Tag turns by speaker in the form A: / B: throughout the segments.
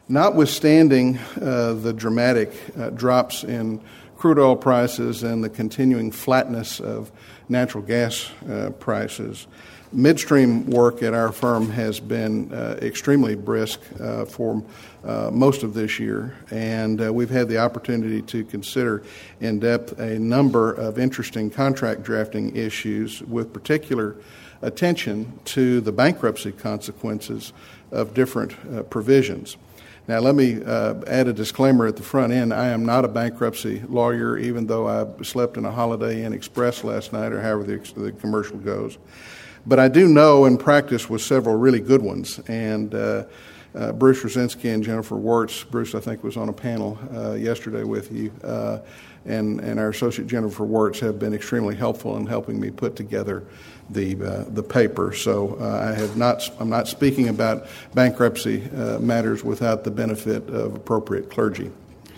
A: Notwithstanding the dramatic drops in crude oil prices and the continuing flatness of natural gas prices, midstream work at our firm has been extremely brisk for most of this year, and we've had the opportunity to consider in depth a number of interesting contract drafting issues with particular attention to the bankruptcy consequences of different provisions. Now, let me add a disclaimer at the front end. I am not a bankruptcy lawyer, even though I slept in a Holiday Inn Express last night, or however the commercial goes. But I do know and practice with several really good ones. And Bruce Rosinski and Jennifer Wirtz, Bruce, I think, was on a panel yesterday with you, and our associate Jennifer Wirtz have been extremely helpful in helping me put together the paper. So I'm not speaking about bankruptcy matters without the benefit of appropriate clergy.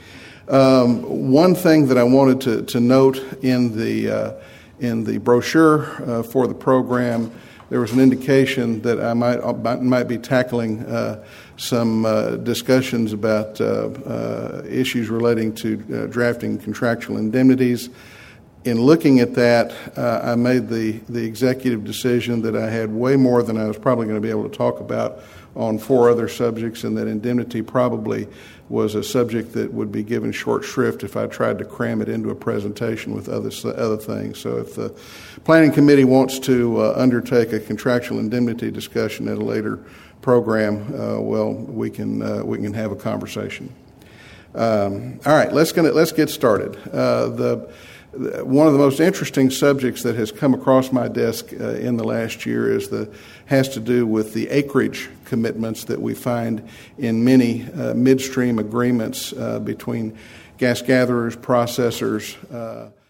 A: One thing that I wanted to note in the brochure for the program, there was an indication that I might be tackling some discussions about issues relating to drafting contractual indemnities. In looking at that, I made the executive decision that I had way more than I was probably going to be able to talk about on 4 other subjects, and that indemnity probably was a subject that would be given short shrift if I tried to cram it into a presentation with other things. So if the Planning Committee wants to undertake a contractual indemnity discussion at a later program, we can have a conversation. All right, let's get started. One of the most interesting subjects that has come across my desk in the last year has to do with the acreage commitments that we find in many midstream agreements between gas gatherers, processors,